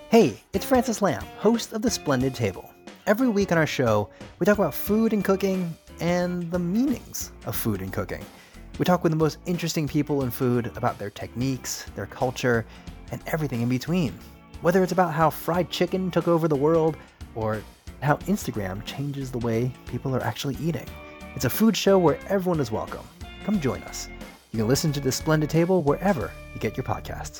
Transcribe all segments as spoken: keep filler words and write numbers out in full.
Hey, it's Francis Lamb, host of The Splendid Table. Every week on our show, we talk about food and cooking and the meanings of food and cooking. We talk with the most interesting people in food about their techniques, their culture, and everything in between. Whether it's about how fried chicken took over the world or how Instagram changes the way people are actually eating. It's a food show where everyone is welcome. Come join us. You can listen to The Splendid Table wherever you get your podcasts.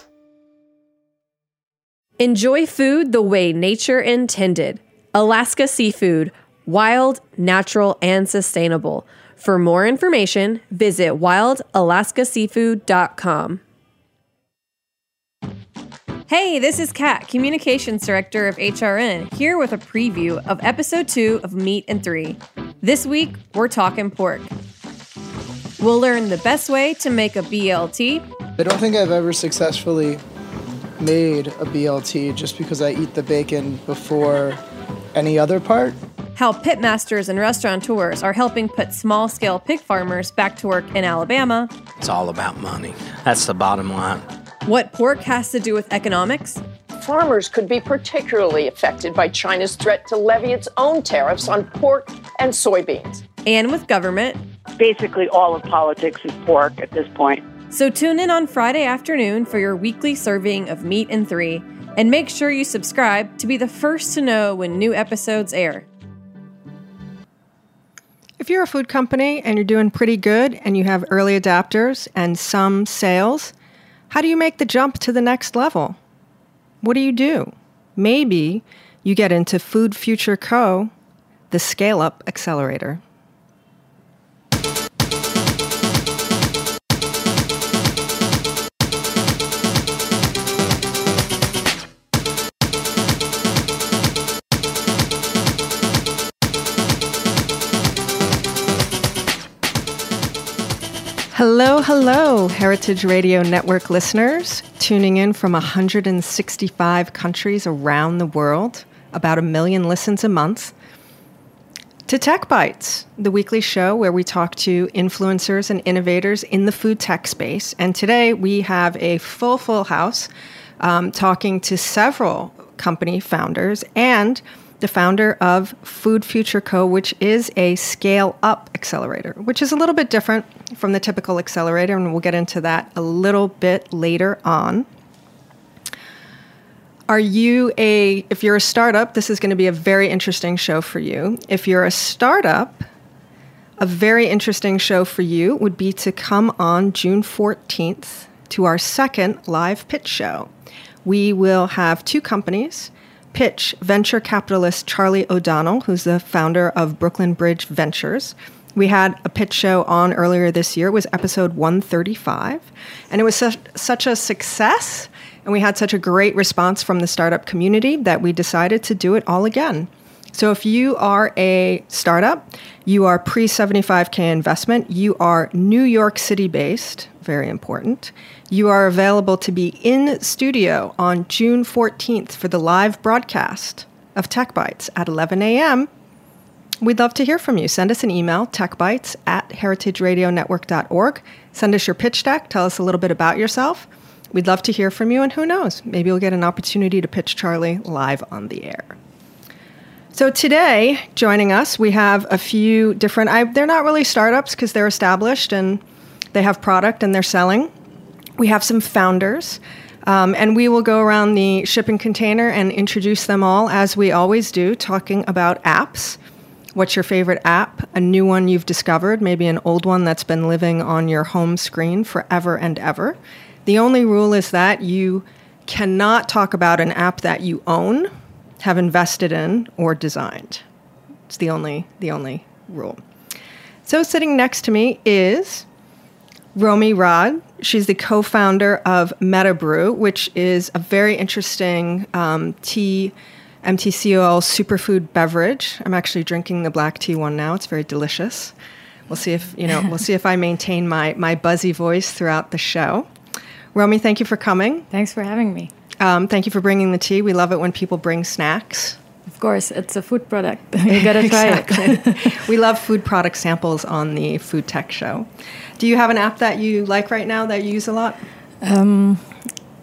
Enjoy food the way nature intended. Alaska Seafood, wild, natural, and sustainable. For more information, visit wild alaska seafood dot com. Hey, this is Kat, Communications Director of H R N, here with a preview of Episode two of Meat and Three. This week, we're talking pork. We'll learn the best way to make a B L T. I don't think I've ever successfully made a B L T just because I eat the bacon before any other part. How pitmasters and restaurateurs are helping put small-scale pig farmers back to work in Alabama. It's all about money. That's the bottom line. What pork has to do with economics. Farmers could be particularly affected by China's threat to levy its own tariffs on pork and soybeans. And with government. Basically, all of politics is pork at this point. So tune in on Friday afternoon for your weekly serving of Meat and Three. And make sure you subscribe to be the first to know when new episodes air. If you're a food company and you're doing pretty good and you have early adopters and some sales, how do you make the jump to the next level? What do you do? Maybe you get into Food Future Co., the scale-up accelerator. Hello, hello, Heritage Radio Network listeners, tuning in from one hundred sixty-five countries around the world, about a million listens a month, to Tech Bites, the weekly show where we talk to influencers and innovators in the food tech space. And today we have a full, full house um, talking to several company founders and the founder of Food Future Co., which is a scale-up accelerator, which is a little bit different from the typical accelerator, and we'll get into that a little bit later on. Are you a, if you're a startup, this is going to be a very interesting show for you. If you're a startup, a very interesting show for you would be to come on June fourteenth to our second live pitch show. We will have two companies pitch venture capitalist Charlie O'Donnell, who's the founder of Brooklyn Bridge Ventures. We had a pitch show on earlier this year. It was episode one thirty-five. And it was such, such a success, and we had such a great response from the startup community that we decided to do it all again. So if you are a startup, you are pre seventy-five K investment, you are New York City based, very important. You are available to be in studio on June fourteenth for the live broadcast of Tech Bites at eleven a.m. We'd love to hear from you. Send us an email, techbites at heritage radio network dot org. Send us your pitch deck. Tell us a little bit about yourself. We'd love to hear from you, and who knows, maybe you'll get an opportunity to pitch Charlie live on the air. So today, joining us, we have a few different, I, they're not really startups because they're established and they have product and they're selling. We have some founders, um, and we will go around the shipping container and introduce them all, as we always do, talking about apps. What's your favorite app? A new one you've discovered, maybe an old one that's been living on your home screen forever and ever. The only rule is that you cannot talk about an app that you own, have invested in, or designed. It's the only the only rule. So sitting next to me is Romy Rod. She's the co-founder of MetaBrew, which is a very interesting um, tea, M T C O L superfood beverage. I'm actually drinking the black tea one now. It's very delicious. We'll see if you know. We'll see if I maintain my my buzzy voice throughout the show. Romy, thank you for coming. Thanks for having me. Um, thank you for bringing the tea. We love it when people bring snacks. Of course, it's a food product. You gotta try it. We love food product samples on the Food Tech Show. Do you have an app that you like right now that you use a lot? Um,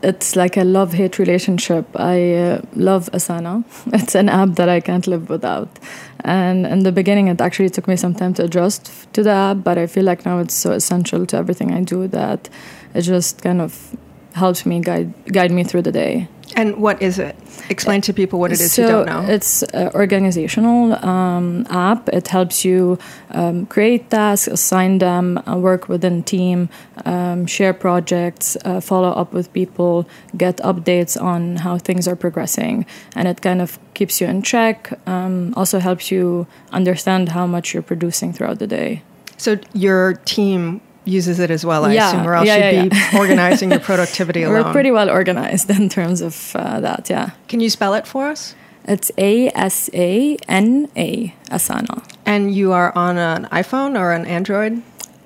it's like a love-hate relationship. I uh, love Asana. It's an app that I can't live without. And in the beginning, it actually took me some time to adjust to the app, but I feel like now it's so essential to everything I do that it just kind of helps me guide guide me through the day. And what is it? Explain to people what it is so who don't know. It's an organizational um, app. It helps you um, create tasks, assign them, uh, work within team, um, share projects, uh, follow up with people, get updates on how things are progressing. And it kind of keeps you in check, um, also helps you understand how much you're producing throughout the day. So your team uses it as well, I yeah, assume, or else yeah, you'd yeah, be yeah. organizing your productivity alone. We're pretty well organized in terms of uh, that, yeah. Can you spell it for us? It's A S A N A, Asana. And you are on an iPhone or an Android?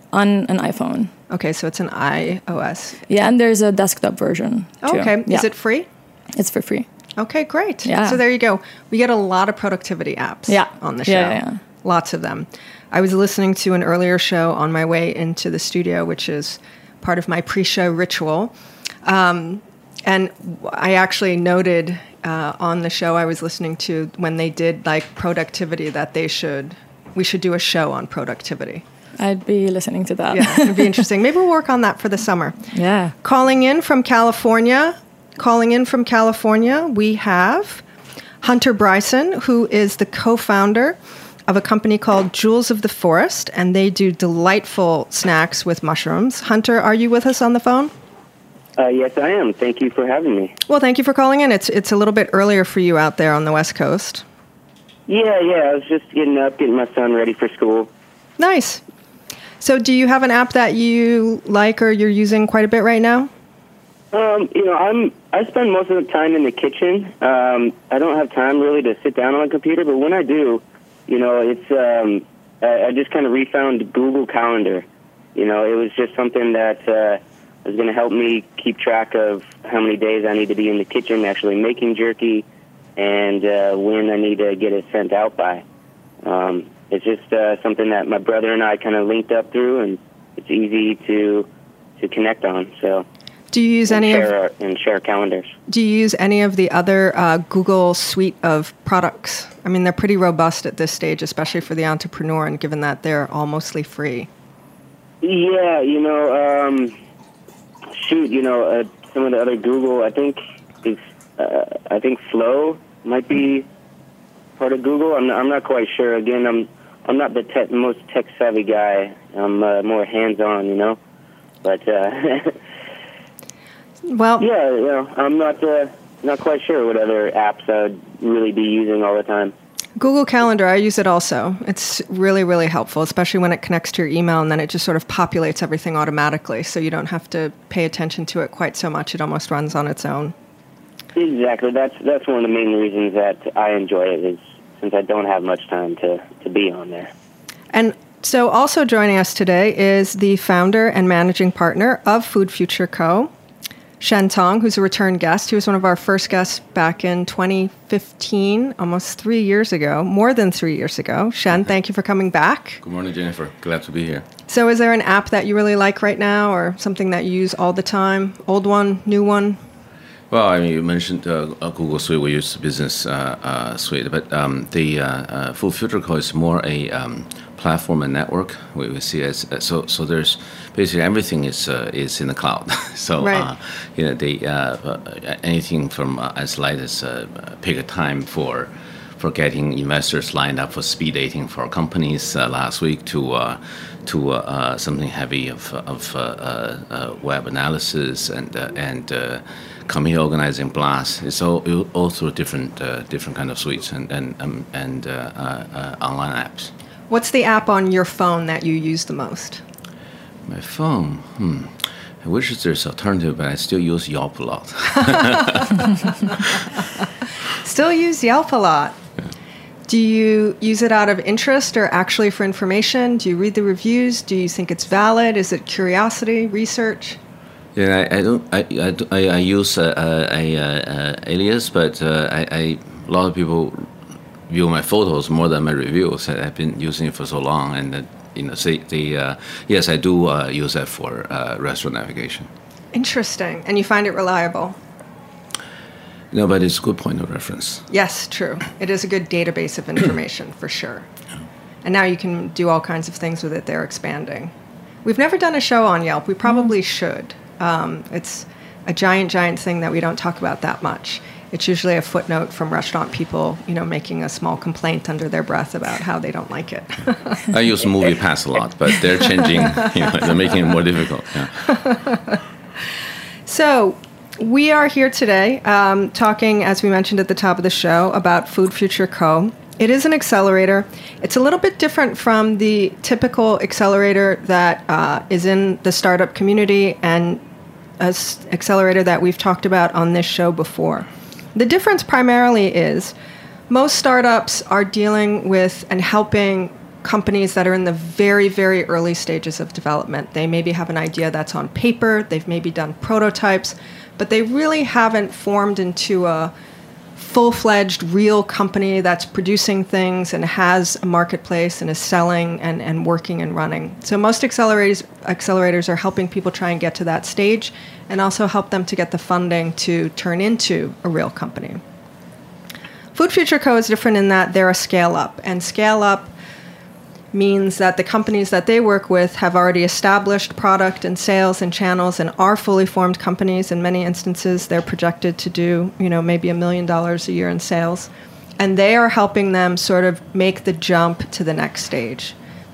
On an iPhone. Okay, so it's an iOS. Yeah, and there's a desktop version too. Okay, yeah. Is it free? It's for free. Okay, great. Yeah. So there you go. We get a lot of productivity apps yeah. on the show. Yeah, yeah, yeah. Lots of them. I was listening to an earlier show on my way into the studio, which is part of my pre-show ritual. Um, and I actually noted uh, on the show I was listening to when they did like productivity that they should, we should do a show on productivity. I'd be listening to that. Yeah, it'd be interesting. Maybe we'll work on that for the summer. Yeah. Calling in from California, calling in from California, we have Hunter Bryson, who is the co-founder of a company called Jewels of the Forest, and they do delightful snacks with mushrooms. Hunter, are you with us on the phone? Uh, yes, I am. Thank you for having me. Well, thank you for calling in. It's it's a little bit earlier for you out there on the West Coast. Yeah, yeah. I was just getting up, getting my son ready for school. Nice. So do you have an app that you like or you're using quite a bit right now? Um, you know, I'm I spend most of the time in the kitchen. Um, I don't have time really to sit down on a computer, but when I do, you know, it's um, I, I just kind of refound Google Calendar. You know, it was just something that uh, was going to help me keep track of how many days I need to be in the kitchen actually making jerky and uh, when I need to get it sent out by. Um, it's just uh, something that my brother and I kind of linked up through, and it's easy to to connect on. So. Do you use any share, of and share calendars? Do you use any of the other uh, Google suite of products? I mean, they're pretty robust at this stage, especially for the entrepreneur, and given that they're all mostly free. Yeah, you know, um, shoot, you know, uh, some of the other Google, I think, is, uh, I think Flow might be part of Google. I'm not, I'm not quite sure. Again, I'm I'm not the tech, most tech savvy guy. I'm uh, more hands on, you know, but. Uh, Well, yeah, you know, I'm not uh, not quite sure what other apps I'd really be using all the time. Google Calendar, I use it also. It's really, really helpful, especially when it connects to your email and then it just sort of populates everything automatically, so you don't have to pay attention to it quite so much. It almost runs on its own. Exactly. That's that's one of the main reasons that I enjoy it, is since I don't have much time to, to be on there. And so also joining us today is the founder and managing partner of Food Future Co., Shen Tong, who's a return guest. He was one of our first guests back in twenty fifteen, almost three years ago, more than three years ago. Shen, thank you for coming back. Good morning, Jennifer. Glad to be here. So is there an app that you really like right now, or something that you use all the time? Old one, new one? Well, I mean, you mentioned uh, Google Suite. We use Business uh, uh, Suite, but um, the uh, uh, Food Future Co. is more a um, platform and network. We, we see as uh, so. So there's basically everything is uh, is in the cloud. so right. uh, you know, the uh, uh, anything from uh, as light as uh, pick a time for for getting investors lined up for speed dating for companies uh, last week to uh, to uh, uh, something heavy of of uh, uh, web analysis and uh, and uh, committee organizing blast. It's all all through different uh, different kind of suites and and um, and uh, uh, uh, online apps. What's the app on your phone that you use the most? My phone, hmm. I wish there's alternative, but I still use Yelp a lot. Still use Yelp a lot. Yeah. Do you use it out of interest or actually for information? Do you read the reviews? Do you think it's valid? Is it curiosity, research? Yeah, I, I don't. I I, I use a, a, a, a alias, but uh, I, I a lot of people view my photos more than my reviews. I've been using it for so long, and uh, you know, say the uh, yes, I do uh, use that for uh, restaurant navigation. Interesting. And you find it reliable? No, but it's a good point of reference. Yes, true. It is a good database of information, for sure. Yeah. And now you can do all kinds of things with it. They're expanding. We've never done a show on Yelp. We probably mm. should. Um, it's a giant, giant thing that we don't talk about that much. It's usually a footnote from restaurant people, you know, making a small complaint under their breath about how they don't like it. I use MoviePass a lot, but they're changing, you know, they're making it more difficult. Yeah. So we are here today um, talking, as we mentioned at the top of the show, about Food Future Co. It is an accelerator. It's a little bit different from the typical accelerator that uh, is in the startup community and an accelerator that we've talked about on this show before. The difference primarily is most startups are dealing with and helping companies that are in the very, very early stages of development. They maybe have an idea that's on paper, they've maybe done prototypes, but they really haven't formed into a full-fledged real company that's producing things and has a marketplace and is selling and, and working and running. So most accelerators accelerators are helping people try and get to that stage and also help them to get the funding to turn into a real company. Food Future Co. is different in that they're a scale-up, and scale-up means that the companies that they work with have already established product and sales and channels and are fully formed companies. In many instances, they're projected to do, you know, maybe a million dollars a year in sales. And they are helping them sort of make the jump to the next stage.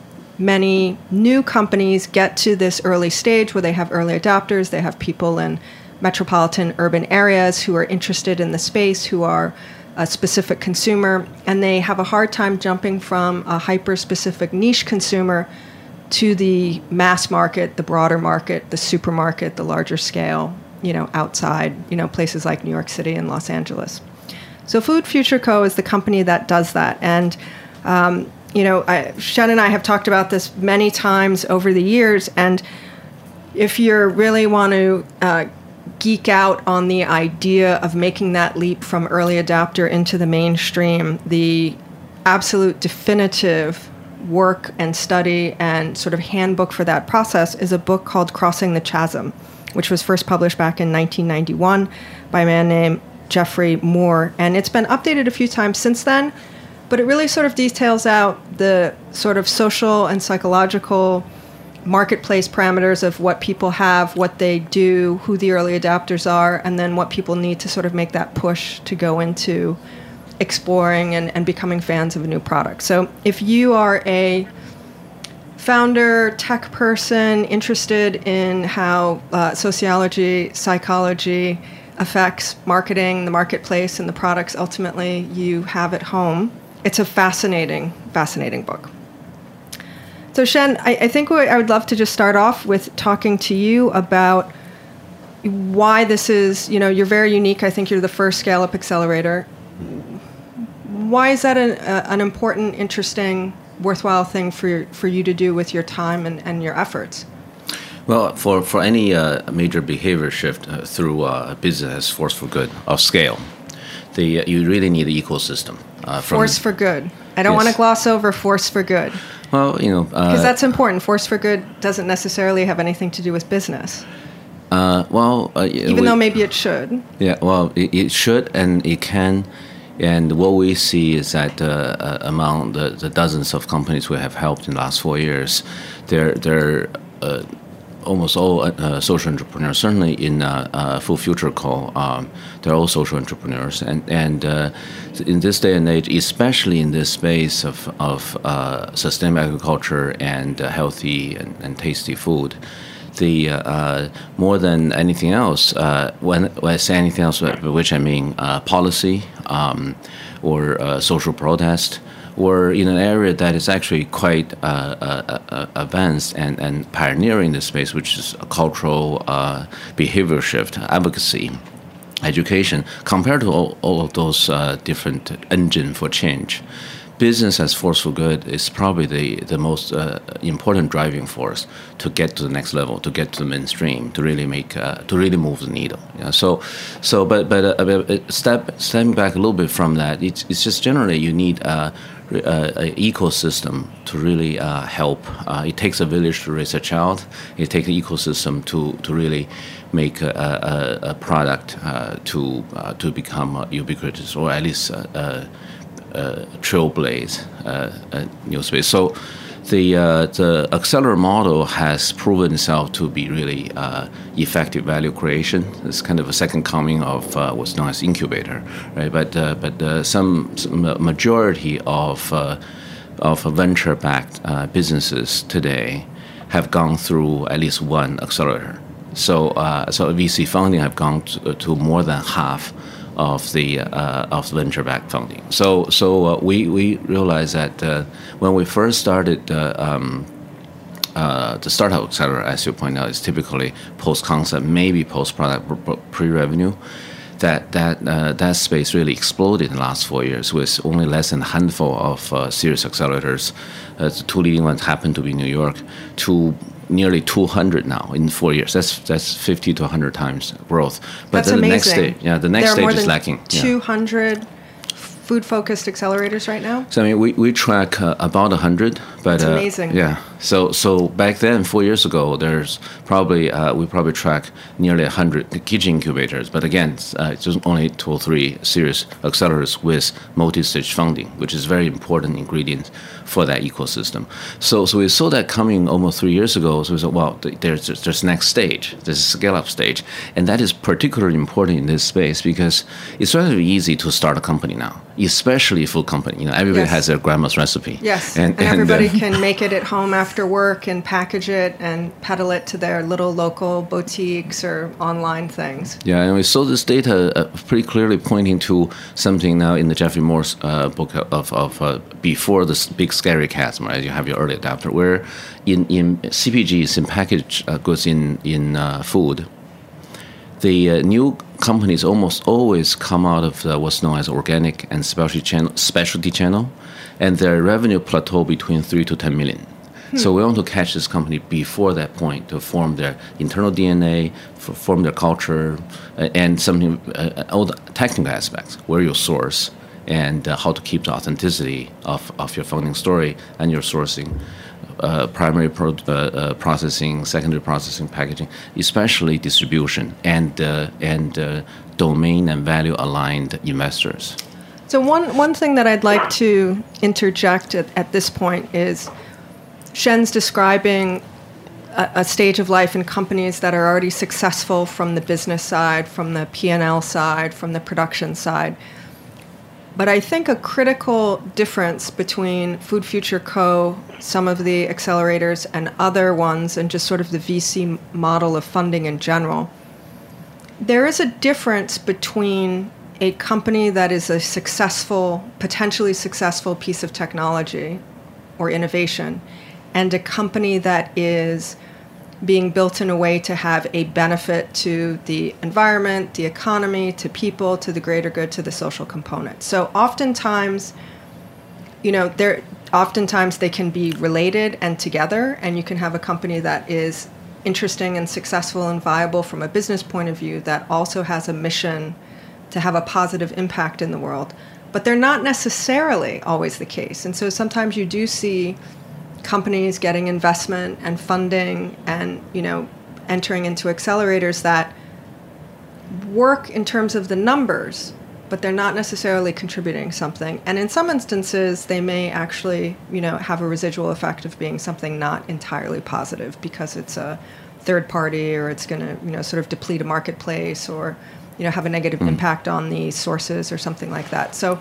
Many new companies get to this early stage where they have early adopters, they have people in metropolitan urban areas who are interested in the space, who are a specific consumer, and they have a hard time jumping from a hyper-specific niche consumer to the mass market, the broader market, the supermarket, the larger scale, you know, outside, you know, places like New York City and Los Angeles. So Food Future Co. is the company that does that. And, um, you know, I, Shen and I have talked about this many times over the years, and if you really want to uh, geek out on the idea of making that leap from early adopter into the mainstream, the absolute definitive work and study and sort of handbook for that process is a book called Crossing the Chasm, which was first published back in nineteen ninety-one by a man named Geoffrey Moore. And it's been updated a few times since then, but it really sort of details out the sort of social and psychological marketplace parameters of what people have, what they do, who the early adopters are, and then what people need to sort of make that push to go into exploring and, and becoming fans of a new product. So if you are a founder, tech person, interested in how uh, sociology, psychology affects marketing, the marketplace, and the products ultimately you have at home, it's a fascinating, fascinating book. So Shen, I, I think I would love to just start off with talking to you about why this is, you know, you're very unique. I think you're the first scale-up accelerator. Why is that an, uh, an important, interesting, worthwhile thing for for you to do with your time and, and your efforts? Well, for, for any uh, major behavior shift uh, through uh, business force for good of scale, the, uh, you really need an ecosystem. Uh, from force for good. I don't yes. want to gloss over force for good. Well, you know, because uh, that's important. Force for good doesn't necessarily have anything to do with business. Uh, well, uh, even we, though maybe it should. Yeah, well, it, it should and it can. And what we see is that uh, among the, the dozens of companies we have helped in the last four years, they're they're uh, almost all uh, social entrepreneurs. Certainly in uh, uh, Food Future Co., um, they're all social entrepreneurs, and and uh, in this day and age, especially in this space of of uh, sustainable agriculture and uh, healthy and, and tasty food, the uh, uh, more than anything else, uh, when, when I say anything else, by which I mean uh, policy um, or uh, social protest, or in an area that is actually quite uh, uh, uh, advanced and, and pioneering the space, which is a cultural uh, behavior shift, advocacy, education, compared to all, all of those uh, different engines for change. Business as force for good is probably the, the most uh, important driving force to get to the next level, to get to the mainstream, to really make, uh, to really move the needle. You know? So, so, but but uh, step stepping back a little bit from that, it's it's just generally you need a, a, a ecosystem to really uh, help. Uh, it takes a village to raise a child. It takes an ecosystem to to really make a, a, a product uh, to uh, to become uh, ubiquitous, or at least uh, uh, uh, trailblaze uh, a new space. So the uh, the accelerator model has proven itself to be really uh, effective value creation. It's kind of a second coming of uh, what's known as incubator, right? But uh, but uh, some, some majority of uh, of venture-backed uh, businesses today have gone through at least one accelerator. So, uh, so V C funding have gone to, to more than half of the uh, of venture-backed funding. So, so uh, we we realized that uh, when we first started uh, um, uh, the startup accelerator, as you point out, is typically post-concept, maybe post-product, pre-revenue. That that uh, that space really exploded in the last four years, with only less than a handful of uh, serious accelerators. Uh, the two leading ones happen to be New York, to nearly two hundred now in four years. That's that's fifty to one hundred times growth. But that's then the amazing. next stage, yeah, the next there stage are more is than lacking. two hundred yeah. food-focused accelerators right now. So I mean, we we track uh, about a hundred, but that's uh, amazing. Yeah. So so back then, four years ago, there's probably uh, we probably track nearly a hundred kitchen incubators. But again, uh, it's just only two or three serious accelerators with multi-stage funding, which is very important ingredient for that ecosystem. So so we saw that coming almost three years ago. So we said, well, there's there's next stage, there's a scale-up stage, and that is particularly important in this space because it's relatively easy to start a company now, especially a food company. You know, everybody yes. has their grandma's recipe. Yes, and, and, and everybody uh, can make it at home after work and package it and peddle it to their little local boutiques or online things. Yeah, and we saw this data uh, pretty clearly pointing to something now in the Jeffrey Moore's uh, book of, of uh, before this big scary chasm, right? You have your early adopter, where in, in C P Gs, in packaged uh, goods in, in uh, food, the uh, new companies almost always come out of uh, what's known as organic and specialty channel, specialty channel, and their revenue plateau between three to ten million. Hmm. So we want to catch this company before that point to form their internal D N A, for, form their culture, uh, and something uh, all the technical aspects, where you source, and uh, how to keep the authenticity of, of your funding story and your sourcing. Uh, primary pro- uh, uh, processing, secondary processing, packaging, especially distribution and uh, and uh, domain and value aligned investors. So one one thing that I'd like to interject at, at this point is Shen's describing a, a stage of life in companies that are already successful from the business side, from the P and L side, from the production side. But I think a critical difference between Food Future Co., some of the accelerators, and other ones, and just sort of the V C model of funding in general, there is a difference between a company that is a successful, potentially successful piece of technology or innovation, and a company that is being built in a way to have a benefit to the environment, the economy, to people, to the greater good, to the social component. So oftentimes, you know, they're, oftentimes they can be related and together, and you can have a company that is interesting and successful and viable from a business point of view that also has a mission to have a positive impact in the world. But they're not necessarily always the case. And so sometimes you do see companies getting investment and funding and, you know, entering into accelerators that work in terms of the numbers, but they're not necessarily contributing something. And in some instances, they may actually, you know, have a residual effect of being something not entirely positive because it's a third party, or it's going to, you know, sort of deplete a marketplace, or, you know, have a negative mm. impact on the sources or something like that. So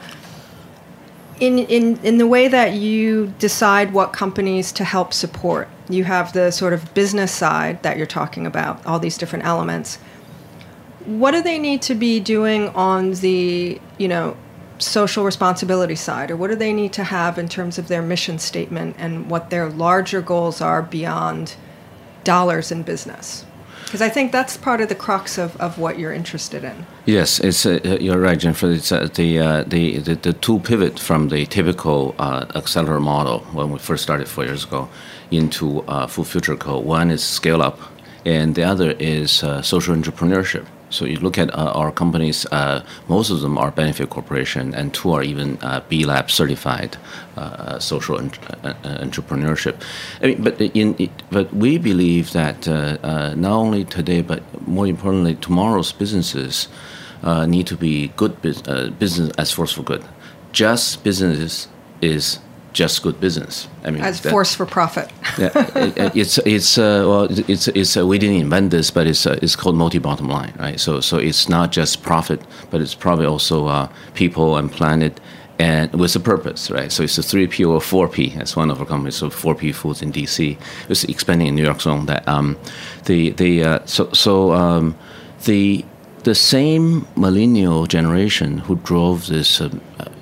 In, in in the way that you decide what companies to help support, you have the sort of business side that you're talking about, all these different elements. What do they need to be doing on the, you know, social responsibility side, or what do they need to have in terms of their mission statement and what their larger goals are beyond dollars in business? Because I think that's part of the crux of, of what you're interested in. Yes, it's uh, you're right, Jennifer. It's uh, the, uh, the the the two pivot from the typical uh, accelerator model when we first started four years ago into uh, Food Future Co. One is scale up, and the other is uh, social entrepreneurship. So you look at uh, our companies, uh, most of them are benefit corporation, and two are even uh, B Lab certified uh, social en- uh, entrepreneurship. I mean, but in it, but we believe that uh, uh, not only today, but more importantly, tomorrow's businesses uh, need to be good bus- uh, business as force for good. Just business is just good business. I mean, as that, force for profit. yeah, it, it's it's uh, well, it's it's uh, we didn't invent this, but it's uh, it's called multi-bottom line, right? So so it's not just profit, but it's probably also uh, people and planet, and with a purpose, right? So it's a three P or four P. That's one of our companies. So four P Foods in D C. It's expanding in New York zone. That um, the the uh, so so um, the the same millennial generation who drove this. Um,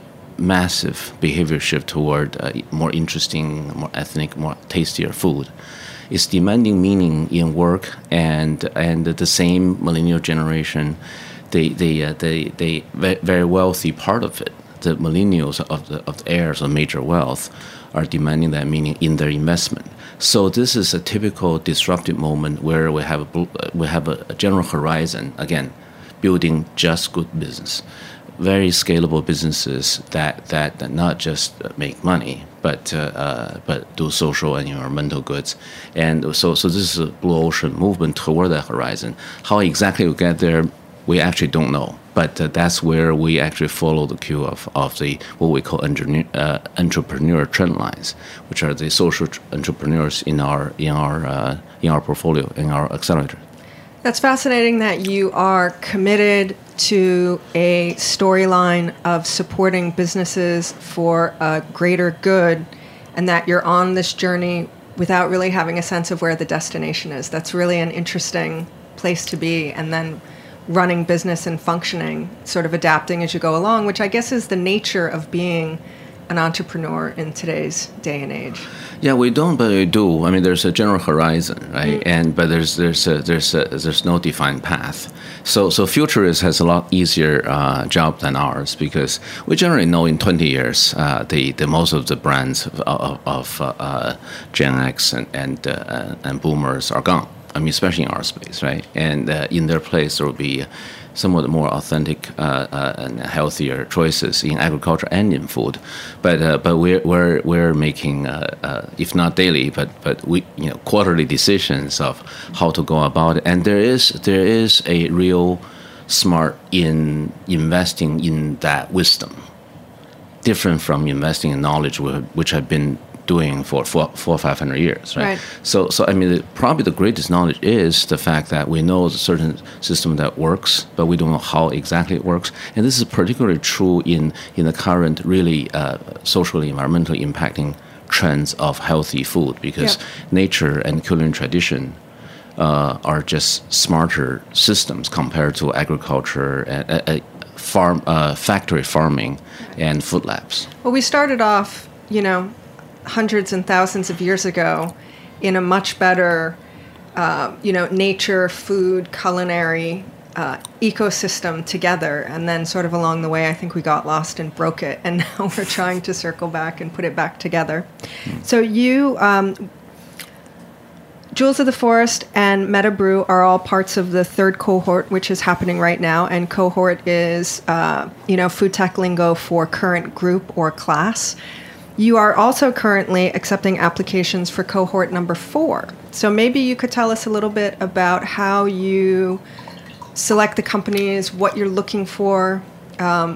massive behavior shift toward uh, more interesting, more ethnic, more tastier food is demanding meaning in work, and and the same millennial generation, they they uh, they they very wealthy part of it, the millennials of the of the heirs of major wealth, are demanding that meaning in their investment. So this is a typical disruptive moment where we have a, we have a, a general horizon, again, building just good business. Very scalable businesses that, that, that not just make money, but uh, uh, but do social and environmental goods, and so so this is a blue ocean movement toward that horizon. How exactly we get there, we actually don't know. But uh, that's where we actually follow the cue of, of the what we call entrepreneur, uh, entrepreneur trend lines, which are the social tr- entrepreneurs in our in our uh, in our portfolio, in our accelerator. That's fascinating that you are committed to a storyline of supporting businesses for a greater good, and that you're on this journey without really having a sense of where the destination is. That's really an interesting place to be, and then running business and functioning, sort of adapting as you go along, which I guess is the nature of being an entrepreneur in today's day and age. Yeah, we don't, but we do. I mean, there's a general horizon, right? Mm. And but there's there's a, there's a, there's no defined path. So so Futurists has a lot easier uh, job than ours, because we generally know in twenty years uh, the the most of the brands of, of, of uh, Gen X and and uh, and Boomers are gone. I mean, especially in our space, right? And uh, in their place, there will be somewhat more authentic uh, uh, and healthier choices in agriculture and in food. But uh, but we're we're we're making uh, uh, if not daily, but but we you know quarterly decisions of how to go about it. And there is there is a real smart in investing in that wisdom, different from investing in knowledge, which have been doing for four, four or five hundred years, right? right? So, so I mean, the, probably the greatest knowledge is the fact that we know a certain system that works, but we don't know how exactly it works. And this is particularly true in in the current, really uh, socially, environmentally impacting trends of healthy food, because yep. nature and culinary tradition uh, are just smarter systems compared to agriculture and uh, uh, farm, uh, factory farming, and food labs. Well, we started off, you know, hundreds and thousands of years ago in a much better, uh, you know, nature, food, culinary uh, ecosystem together. And then sort of along the way, I think we got lost and broke it. And now we're trying to circle back and put it back together. Mm. So you, um, Jewels of the Forest and Metabrew are all parts of the third cohort, which is happening right now. And cohort is, uh, you know, food tech lingo for current group or class. You are also currently accepting applications for cohort number four. So maybe you could tell us a little bit about how you select the companies, what you're looking for, um,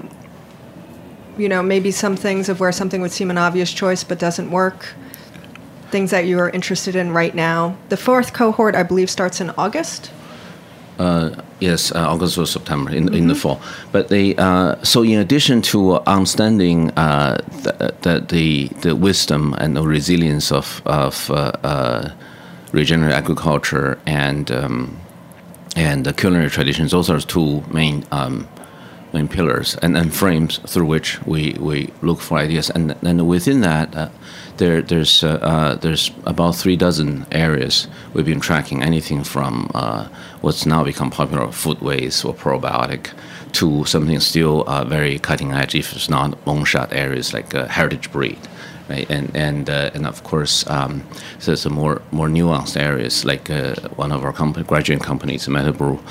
you know, maybe some things of where something would seem an obvious choice but doesn't work, things that you are interested in right now. The fourth cohort, I believe, starts in August. Uh, yes, uh, August or September in, mm-hmm. in the fall. But they uh, so in addition to understanding uh, the, the the the wisdom and the resilience of of uh, uh, regenerative agriculture and um, and the culinary traditions, those are two main um, main pillars and, and frames through which we, we look for ideas. And and within that, uh, there there's uh, uh, there's about three dozen areas we've been tracking. Anything from uh, what's now become popular, food waste or probiotic, to something still uh, very cutting edge, if it's not moonshot areas like uh, heritage breed, right? And and uh, and of course, um, there's a more more nuanced areas like uh, one of our company, graduate companies, Metabrew,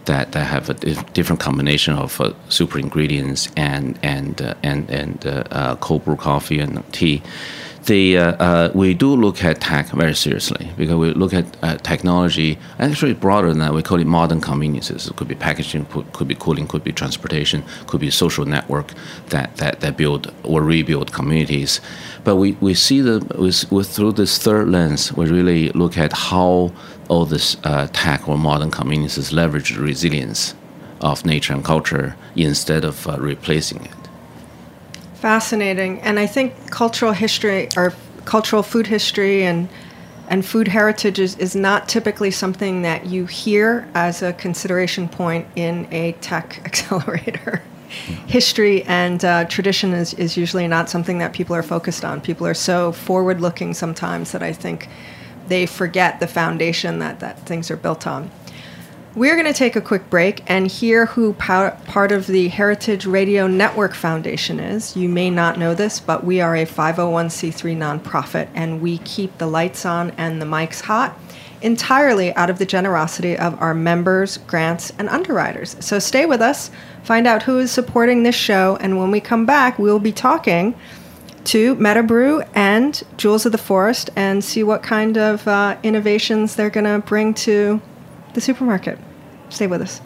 that, that have a dif- different combination of uh, super ingredients and and uh, and and uh, uh, cold brew coffee and tea. The, uh, uh, we do look at tech very seriously because we look at uh, technology, actually broader than that. We call it modern conveniences. It could be packaging, could, could be cooling, could be transportation, could be social network that, that, that build or rebuild communities. But we, we see the with, with through this third lens, we really look at how all this uh, tech or modern conveniences leverage the resilience of nature and culture instead of uh, replacing it. Fascinating. And I think cultural history or cultural food history and and food heritage is, is not typically something that you hear as a consideration point in a tech accelerator. History and uh, tradition is, is usually not something that people are focused on. People are so forward-looking sometimes that I think they forget the foundation that, that things are built on. We're going to take a quick break and hear who pow- part of the Heritage Radio Network Foundation is. You may not know this, but we are a five oh one c three nonprofit, and we keep the lights on and the mics hot entirely out of the generosity of our members, grants, and underwriters. So stay with us, find out who is supporting this show, and when we come back, we'll be talking to Metabrew and Jewels of the Forest and see what kind of uh, innovations they're going to bring to the supermarket. Stay with us.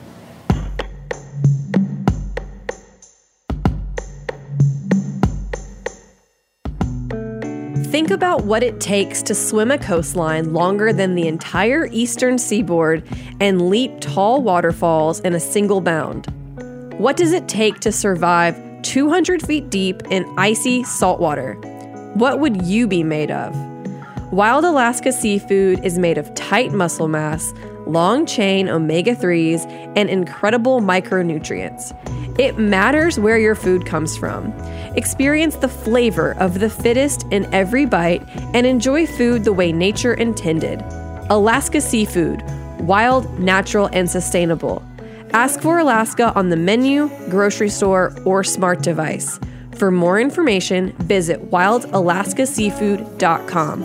Think about what it takes to swim a coastline longer than the entire eastern seaboard and leap tall waterfalls in a single bound. What does it take to survive two hundred feet deep in icy saltwater? What would you be made of? Wild Alaska seafood is made of tight muscle mass, long-chain omega threes, and incredible micronutrients. It matters where your food comes from. Experience the flavor of the fittest in every bite and enjoy food the way nature intended. Alaska Seafood, wild, natural, and sustainable. Ask for Alaska on the menu, grocery store, or smart device. For more information, visit wild alaska seafood dot com.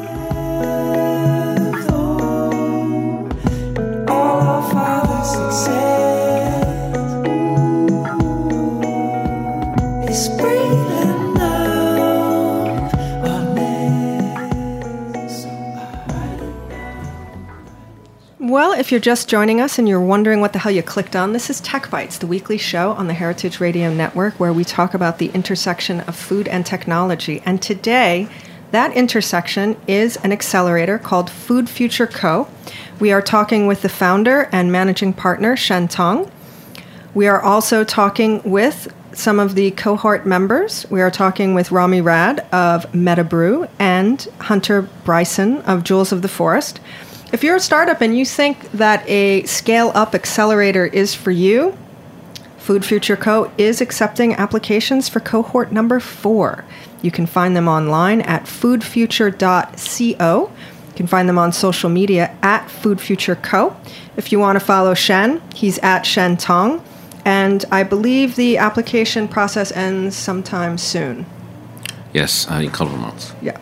Well, if you're just joining us and you're wondering what the hell you clicked on, this is Tech Bites, the weekly show on the Heritage Radio Network where we talk about the intersection of food and technology. And today, that intersection is an accelerator called Food Future Co. We are talking with the founder and managing partner, Shen Tong. We are also talking with some of the cohort members. We are talking with Rami Rad of Metabrew and Hunter Bryson of Jewels of the Forest. If you're a startup and you think that a scale-up accelerator is for you, Food Future Co. is accepting applications for cohort number four. You can find them online at food future dot co. You can find them on social media at Food Future Co. If you want to follow Shen, he's at Shen Tong. And I believe the application process ends sometime soon. Yes, uh, in a couple of months. Yeah.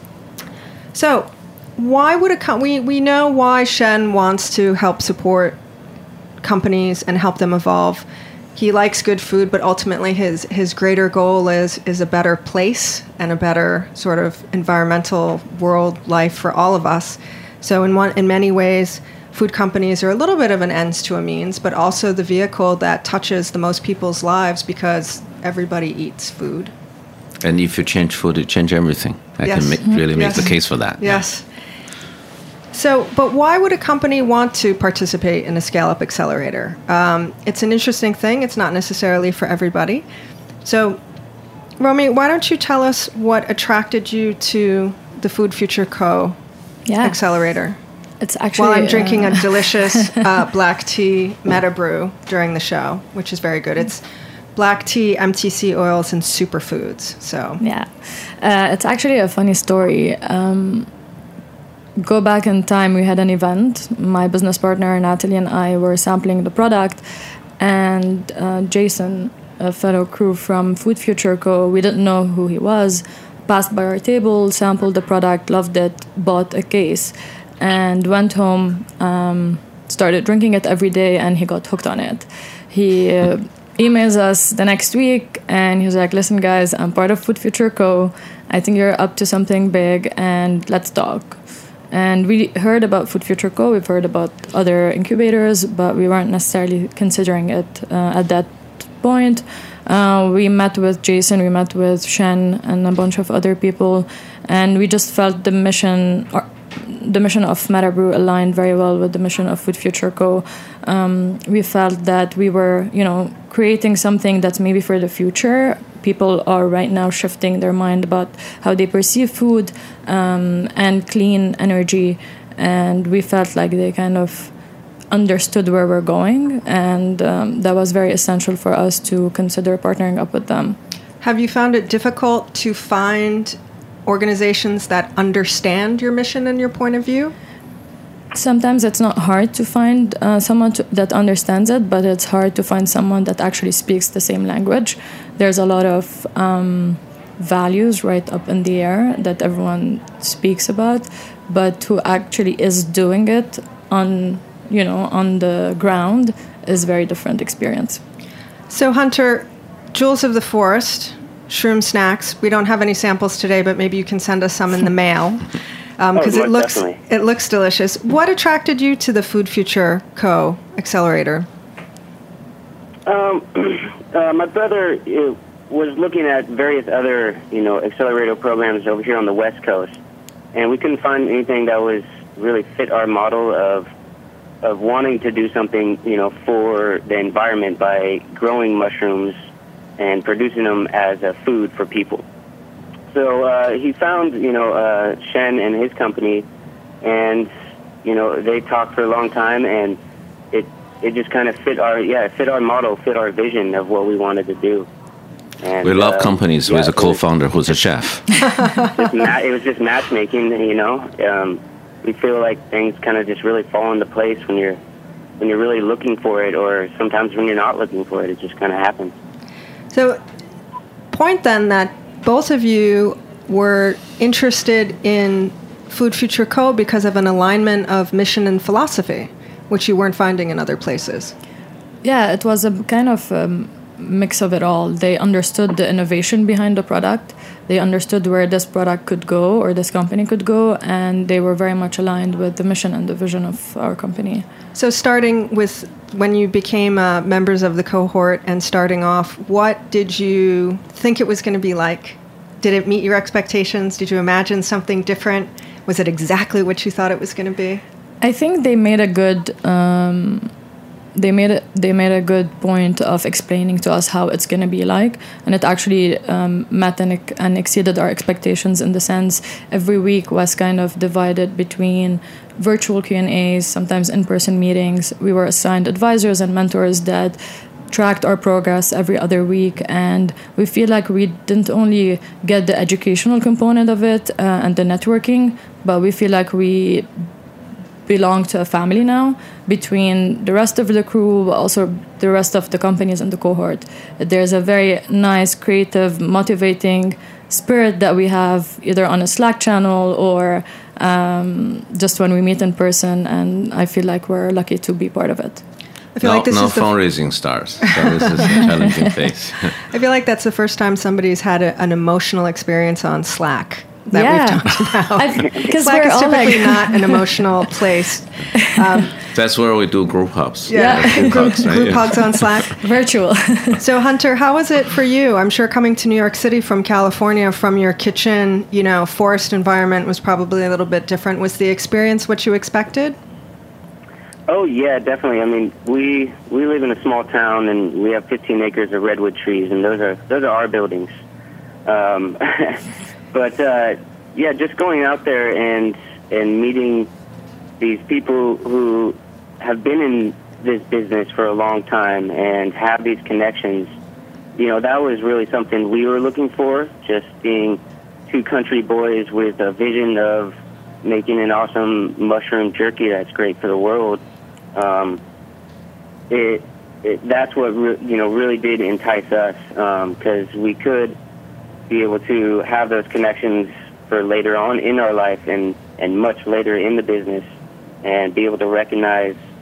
So, why would a com- we we know why Shen wants to help support companies and help them evolve. He likes good food, but ultimately his his greater goal is is a better place and a better sort of environmental world life for all of us. So in one in many ways, food companies are a little bit of an ends to a means, but also the vehicle that touches the most people's lives because everybody eats food. And if you change food, you change everything. I Yes. can make, really make Yes. the case for that. Yes. So, but why would a company want to participate in a scale-up accelerator? Um, it's an interesting thing. It's not necessarily for everybody. So, Romy, why don't you tell us what attracted you to the Food Future Co. Yeah. accelerator? It's actually While I'm drinking uh, a delicious uh, black tea Metabrew during the show, which is very good. It's black tea, M T C oils, and superfoods. So yeah, uh, it's actually a funny story. Um, go back in time, we had an event. My business partner Natalie and I were sampling the product, and uh, Jason, a fellow crew from Food Future Co., we didn't know who he was, passed by our table, sampled the product, loved it, bought a case, and went home um, started drinking it every day, and he got hooked on it. He uh, emails us the next week, and he was like, listen, guys, I'm part of Food Future Co. I think you're up to something big, and let's talk. And we heard about Food Future Co. We've heard about other incubators, but we weren't necessarily considering it uh, at that point. Uh, we met with Jason, we met with Shen, and a bunch of other people, and we just felt the mission, or the mission of MetaBrew aligned very well with the mission of Food Future Co. Um, we felt that we were, you know, creating something that's maybe for the future. People are right now shifting their mind about how they perceive food um, and clean energy, and we felt like they kind of understood where we're going, and um, that was very essential for us to consider partnering up with them. Have you found it difficult to find organizations that understand your mission and your point of view? Sometimes it's not hard to find uh, someone to, that understands it, but it's hard to find someone that actually speaks the same language. There's a lot of um, values right up in the air that everyone speaks about, but who actually is doing it on, you know, on the ground is a very different experience. So Hunter, Jewels of the Forest, shroom snacks. We don't have any samples today, but maybe you can send us some in the mail. Because um, oh, it looks definitely. it looks delicious. What attracted you to the Food Future Co. Accelerator? Um, uh, my brother uh, was looking at various other, you know, accelerator programs over here on the West Coast, and we couldn't find anything that was really fit our model of of wanting to do something, you know, for the environment by growing mushrooms and producing them as a food for people. So uh, he found, you know, uh, Shen and his company, and, you know, they talked for a long time, and it it just kind of fit our, yeah, fit our model, fit our vision of what we wanted to do. And, we love uh, companies yeah, with a co-founder who's a chef. just ma- it was just matchmaking, you know. Um, we feel like things kind of just really fall into place when you're when you're really looking for it, or sometimes when you're not looking for it, it just kind of happens. So, point then that both of you were interested in Food Future Co. because of an alignment of mission and philosophy, which you weren't finding in other places. Yeah, it was a kind of um, mix of it all. They understood the innovation behind the product. They understood where this product could go or this company could go, and they were very much aligned with the mission and the vision of our company. So starting with when you became uh, members of the cohort and starting off, what did you think it was going to be like? Did it meet your expectations? Did you imagine something different? Was it exactly what you thought it was going to be? I think they made a good um, they made a, they made a good point of explaining to us how it's going to be like, and it actually um, met and, and exceeded our expectations in the sense every week was kind of divided between virtual Q and A's, sometimes in-person meetings. We were assigned advisors and mentors that tracked our progress every other week, and we feel like we didn't only get the educational component of it uh, and the networking, but we feel like we belong to a family now between the rest of the crew, but also the rest of the companies in the cohort. There's a very nice, creative, motivating spirit that we have either on a Slack channel or um, just when we meet in person, and I feel like we're lucky to be part of it. I feel no, like this no is the fundraising stars. So this is a challenging phase. I feel like that's the first time somebody's had a, an emotional experience on Slack that yeah. we've talked about. Because Slack we're is all typically like not an emotional place. Um, That's where we do group hubs. yeah, Yeah, group, group hugs, right? group Yeah. hugs on Slack. virtual. So Hunter, how was it for you? I'm sure coming to New York City from California, from your kitchen, you know, forest environment was probably a little bit different. Was the experience what you expected? Oh yeah, definitely. I mean, we we live in a small town, and we have fifteen acres of redwood trees, and those are those are our buildings. Um, but uh, yeah, just going out there and and meeting these people who have been in this business for a long time and have these connections, you know, that was really something we were looking for. Just being two country boys with a vision of making an awesome mushroom jerky that's great for the world. Um, it, it that's what re- you know really did entice us, because um, we could be able to have those connections for later on in our life and, and much later in the business, and be able to recognize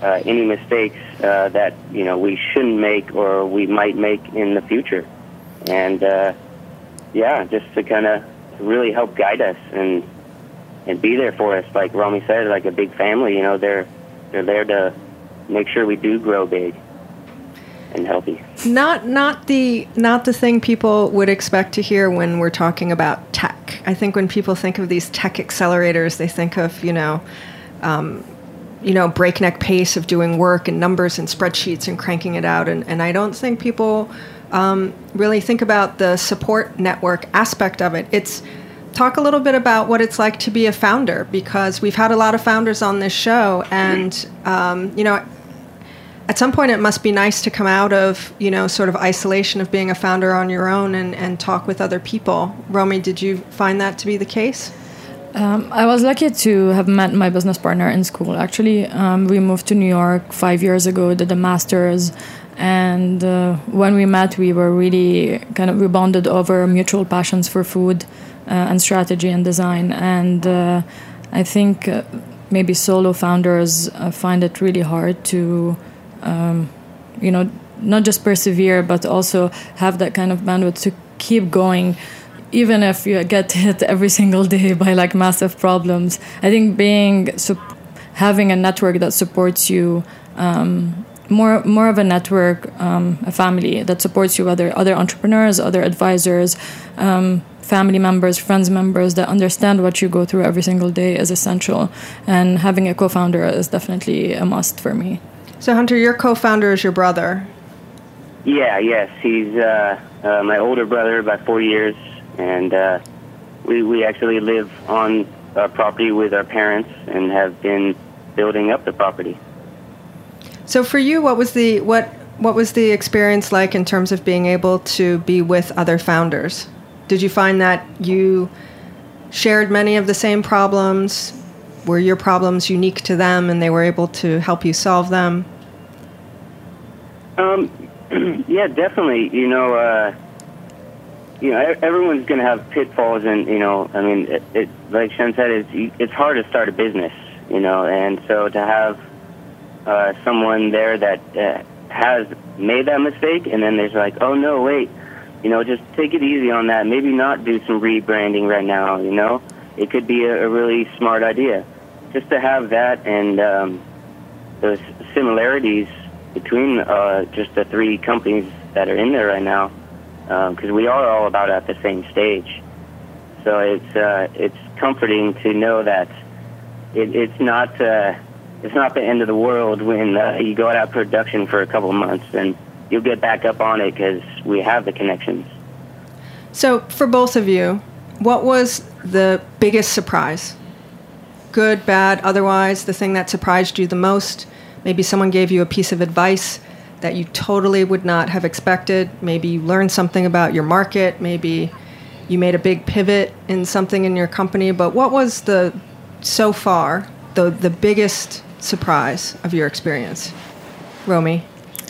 uh, any mistakes uh, that you know we shouldn't make or we might make in the future, and uh, yeah, just to kind of really help guide us and and be there for us, like Romy said, like a big family. You know, they're they're there to make sure we do grow big and healthy. Not not the not the thing people would expect to hear when we're talking about tech. I think when people think of these tech accelerators, they think of, you know, um, you know, breakneck pace of doing work and numbers and spreadsheets and cranking it out. And, and I don't think people um, really think about the support network aspect of it. It's talk a little bit about what it's like to be a founder, because we've had a lot of founders on this show, and um, you know, at some point it must be nice to come out of, you know, sort of isolation of being a founder on your own and, and talk with other people. Romy, did you find that to be the case? Um, I was lucky to have met my business partner in school. Actually, um, we moved to New York five years ago, did a master's, and uh, when we met, we were really kind of, we bonded over mutual passions for food uh, and strategy and design. And uh, I think uh, maybe solo founders uh, find it really hard to Um, you know, not just persevere, but also have that kind of bandwidth to keep going, even if you get hit every single day by like massive problems. I think being su- having a network that supports you, um, more more of a network, um, a family that supports you, other other entrepreneurs, other advisors, um, family members, friends members that understand what you go through every single day is essential. And having a co-founder is definitely a must for me. So, Hunter, your co-founder is your brother. Yeah, yes. He's uh, uh, my older brother by four years, and uh, we, we actually live on our property with our parents and have been building up the property. So for you, what was the what what was the experience like in terms of being able to be with other founders? Did you find that you shared many of the same problems? Were your problems unique to them and they were able to help you solve them? Um, yeah, definitely. You know, uh, you know, everyone's going to have pitfalls, and you know, I mean, it, it, like Shen said, it's it's hard to start a business, you know, and so to have uh, someone there that uh, has made that mistake, and then there's like, oh no, wait, you know, just take it easy on that. Maybe not do some rebranding right now, you know. It could be a, a really smart idea. Just to have that and um, those similarities between uh, just the three companies that are in there right now, because um, we are all about at the same stage. So it's uh, it's comforting to know that it, it's not uh, it's not the end of the world when uh, you go out of production for a couple of months, and you'll get back up on it because we have the connections. So for both of you, what was the biggest surprise? Good, bad, otherwise, the thing that surprised you the most? Maybe someone gave you a piece of advice that you totally would not have expected. Maybe you learned something about your market. Maybe you made a big pivot in something in your company. But what was the, so far, the, the biggest surprise of your experience? Romy?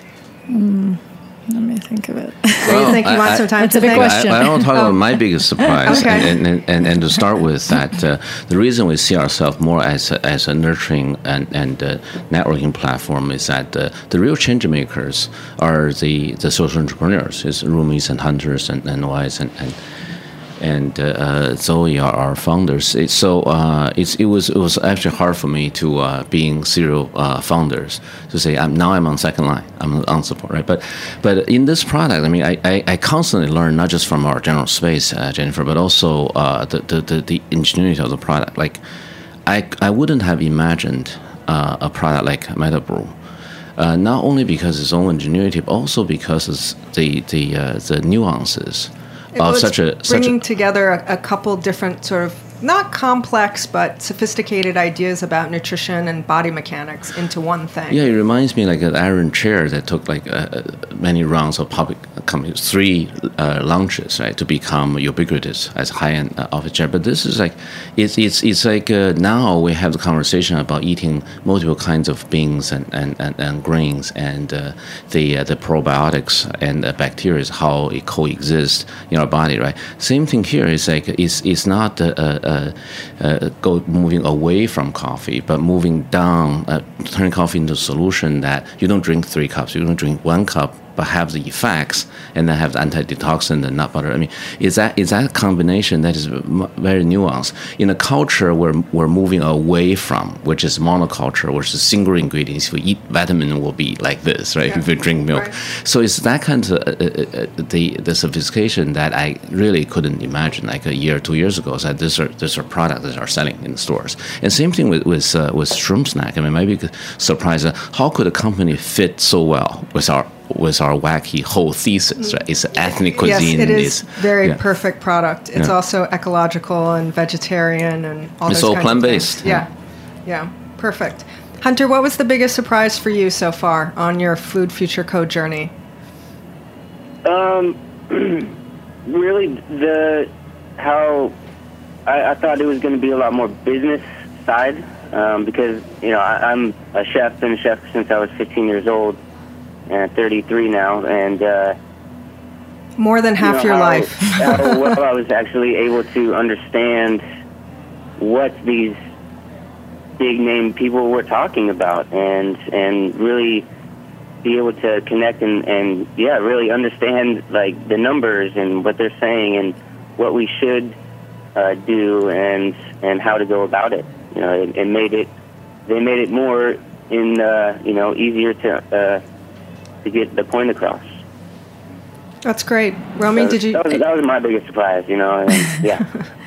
Mm. Let me think of it. So you think you want I, some time it's to a big think? question. I, I don't talk about my biggest surprise. Okay. and, and, and, and to start with, that uh, the reason we see ourselves more as a, as a nurturing and, and uh, networking platform is that uh, the real change makers are the, the social entrepreneurs. It's Romy's and Hunters and, and Wise and, and and uh, uh, Zoe are our founders. It, so uh, it's, it was it was actually hard for me to uh, being serial uh, founders to say I'm now I'm on second line. I'm on support, right? But but in this product, I mean, I, I, I constantly learn not just from our general space, uh, Jennifer, but also uh, the, the, the the ingenuity of the product. Like I I wouldn't have imagined uh, a product like MetaBrew. Uh, not only because of its own ingenuity, but also because it's the the uh, the nuances. Well, of such a bringing such a, together a, a couple different sort of not complex but sophisticated ideas about nutrition and body mechanics into one thing. Yeah, it reminds me like an iron chair that took like uh, many rounds of public companies, three uh, launches, right, to become ubiquitous as high-end uh, office chair. But this is like, it's it's it's like uh, now we have the conversation about eating multiple kinds of beans and and, and, and grains and uh, the uh, the probiotics and the bacteria, how it coexists in our body, right? Same thing here is like it's it's not a, a uh, uh, go moving away from coffee, but moving down, uh, turning coffee into a solution that you don't drink three cups, you don't drink one cup, but have the effects, and then have the anti-detoxin and nut butter. I mean, is that is that a combination that is very nuanced? In a culture where we're moving away from, which is monoculture, which is single ingredients. If we eat vitamin, will be like this, right? Yeah. If we drink milk, right. So it's that kind of uh, uh, the the sophistication that I really couldn't imagine like a year or two years ago. So these are these are products that are selling in stores, and same thing with with uh, with Shroom Snack. I mean, maybe surprised uh, how could a company fit so well with our with our wacky whole thesis, right? It's ethnic cuisine. Yes, it is it's, very yeah. perfect product. It's yeah. also ecological and vegetarian and all it's those all kinds plant-based. Of yeah. yeah, yeah, perfect. Hunter, what was the biggest surprise for you so far on your Food Future Co journey? Um, really, the how I, I thought it was going to be a lot more business side um, because you know I, I'm a chef, been a chef since I was fifteen years old. And thirty-three now, and uh, more than half you know, your how, life. how well I was actually able to understand what these big name people were talking about, and and really be able to connect and, and yeah, really understand like the numbers and what they're saying and what we should uh, do and and how to go about it. You know, it, it made it they made it more in uh, you know easier to. Uh, to get the point across. That's great. Romy, so did you... That was, that was my biggest surprise, you know, and, yeah.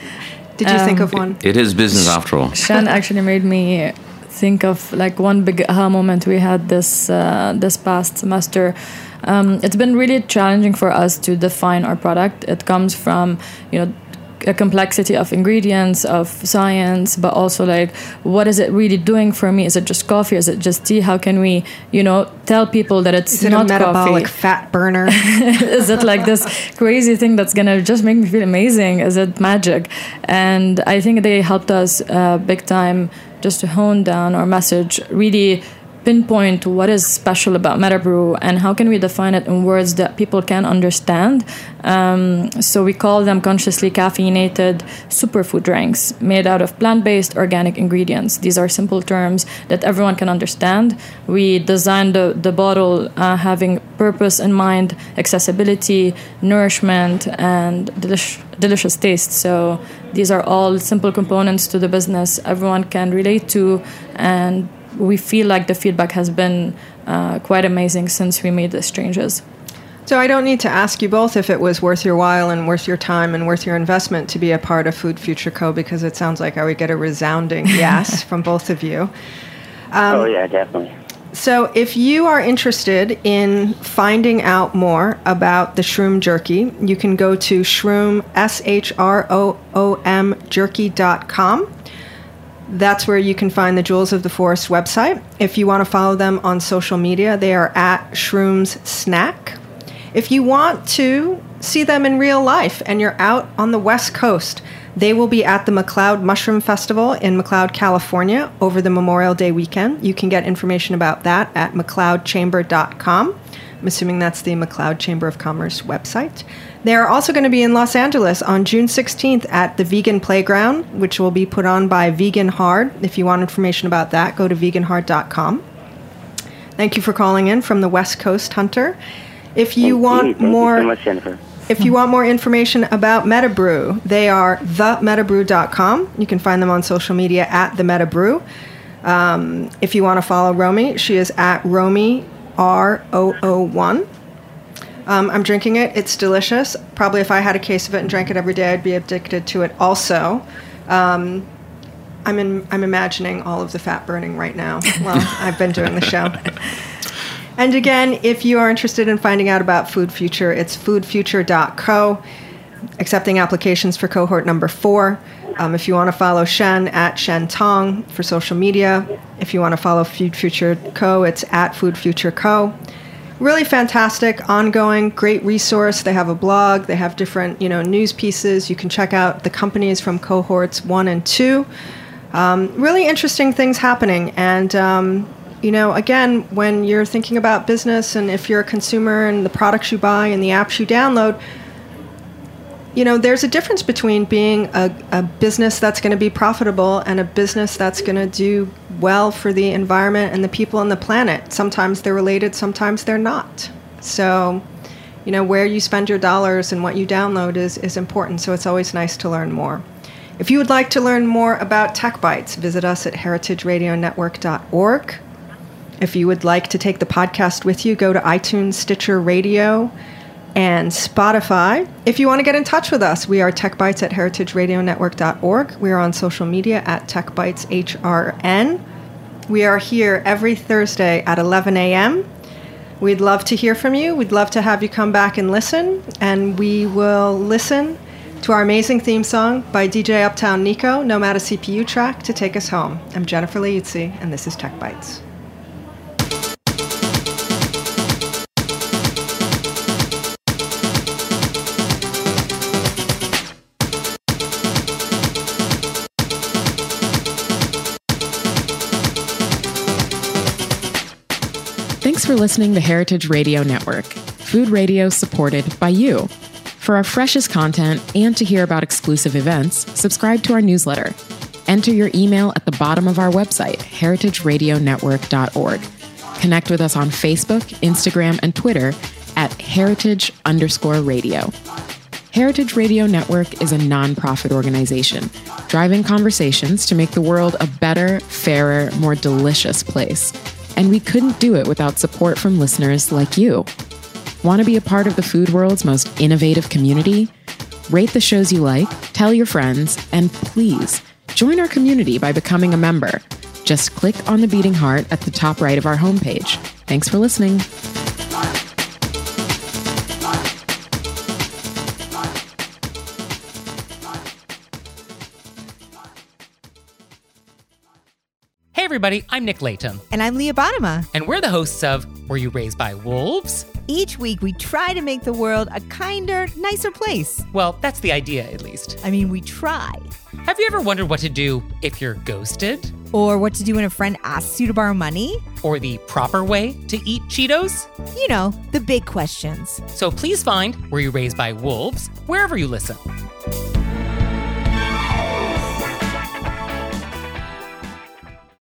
Did you um, think of one? It is business after all. Shan actually made me think of like one big aha moment we had this uh, this past semester. Um, it's been really challenging for us to define our product. It comes from, you know, a complexity of ingredients, of science, but also like, what is it really doing for me? Is it just coffee? Is it just tea? How can we, you know, tell people that it's is it not a metabolic coffee? Fat burner? Is it like this crazy thing that's gonna just make me feel amazing? Is it magic? And I think they helped us uh, big time just to hone down our message, really pinpoint what is special about MetaBrew and how can we define it in words that people can understand. Um, so we call them consciously caffeinated superfood drinks made out of plant-based organic ingredients. These are simple terms that everyone can understand. We designed the, the bottle uh, having purpose in mind, accessibility, nourishment, and delish- delicious taste. So these are all simple components to the business everyone can relate to, and we feel like the feedback has been uh, quite amazing since we made these changes. So I don't need to ask you both if it was worth your while and worth your time and worth your investment to be a part of Food Future Co, because it sounds like I would get a resounding yes from both of you. Um, oh, yeah, definitely. So if you are interested in finding out more about the Shroom Jerky, you can go to shroom, S H R O O M, jerky dot com. That's where you can find the Jewels of the Forest website. If you want to follow them on social media, they are at Shroom's Snack. If you want to see them in real life and you're out on the West Coast, they will be at the McLeod Mushroom Festival in McLeod, California over the Memorial Day weekend. You can get information about that at mcleod chamber dot com. I'm assuming that's the McLeod Chamber of Commerce website. They're also going to be in Los Angeles on June sixteenth at the Vegan Playground, which will be put on by Vegan Hard. If you want information about that, go to vegan hard dot com. Thank you for calling in from the West Coast, Hunter. If you Thank want you. Thank more, you so much, Jennifer. If you want more information about MetaBrew, they are the metabrew dot com. You can find them on social media at the MetaBrew. Um, if you want to follow Romy, she is at Romy R zero zero one. Um, I'm drinking it. It's delicious. Probably if I had a case of it and drank it every day, I'd be addicted to it also. Um, I'm in, I'm imagining all of the fat burning right now while I've been doing the show. And again, if you are interested in finding out about Food Future, it's food future dot co, accepting applications for cohort number four. Um, if you want to follow Shen, at Shen Tong for social media. If you want to follow Food Future Co, it's at Food Future Co. Really fantastic, ongoing, great resource. They have a blog. They have different, you know, news pieces. You can check out the companies from cohorts one and two. Um, really interesting things happening. And, um, you know, again, when you're thinking about business and if you're a consumer and the products you buy and the apps you download, you know, there's a difference between being a, a business that's going to be profitable and a business that's going to do well for the environment and the people on the planet. Sometimes they're related, sometimes they're not. So, you know, where you spend your dollars and what you download is, is important. So it's always nice to learn more. If you would like to learn more about Tech Bites, visit us at heritage radio network dot org. If you would like to take the podcast with you, go to iTunes, Stitcher Radio, and Spotify. If you want to get in touch with us, we are TechBites at heritage radio network dot org. We are on social media at TechBitesHRN. We are here every Thursday at eleven a.m. We'd love to hear from you. We'd love to have you come back and listen. And we will listen to our amazing theme song by D J Uptown Nico, Nomad a C P U track, to take us home. I'm Jennifer Liuzzi, and this is Tech Bites. Thanks for listening to Heritage Radio Network, food radio supported by you. For our freshest content and to hear about exclusive events, subscribe to our newsletter. Enter your email at the bottom of our website, heritage radio network dot org. Connect with us on Facebook, Instagram, and Twitter at heritage underscore radio. Heritage Radio Network is a nonprofit organization driving conversations to make the world a better, fairer, more delicious place. And we couldn't do it without support from listeners like you. Want to be a part of the food world's most innovative community? Rate the shows you like, tell your friends, and please join our community by becoming a member. Just click on the beating heart at the top right of our homepage. Thanks for listening. Hey everybody, I'm Nick Latham. And I'm Leah Bottima. And we're the hosts of Were You Raised by Wolves? Each week we try to make the world a kinder, nicer place. Well, that's the idea, at least. I mean, we try. Have you ever wondered what to do if you're ghosted? Or what to do when a friend asks you to borrow money? Or the proper way to eat Cheetos? You know, the big questions. So please find Were You Raised by Wolves wherever you listen.